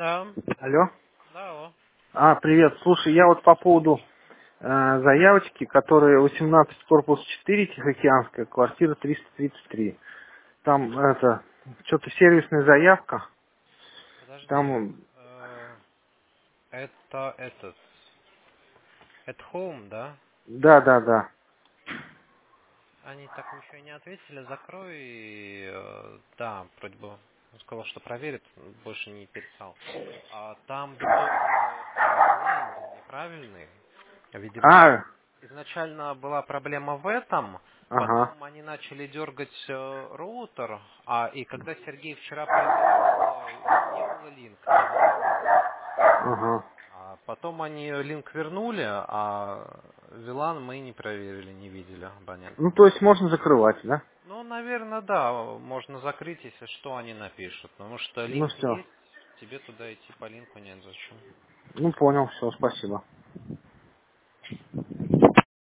Да, Алло. да, алло. Привет. Слушай, я вот по поводу заявочки, которая 18 корпус 4, Тихоокеанская, квартира 333. Там это что-то сервисная заявка. Подожди. Там Это этот. At home, да? да. Они так ничего и не ответили. Закрой. Да, вроде бы он сказал, что проверит, больше не писал. Там в итоге лендинг неправильный. Видимо, А, изначально была проблема в этом. ага, Потом они начали дергать роутер, и когда Сергей вчера проверял, не было линка, не было VLAN. ага. Потом они линк вернули, а VLAN мы не проверили, не видели абонент. Ну, то есть можно закрывать, да? Ну, наверное, да, можно закрыть, если что они напишут. Потому что Ну линк все. есть, тебе туда идти по линку нет зачем. Ну, понял, все, спасибо.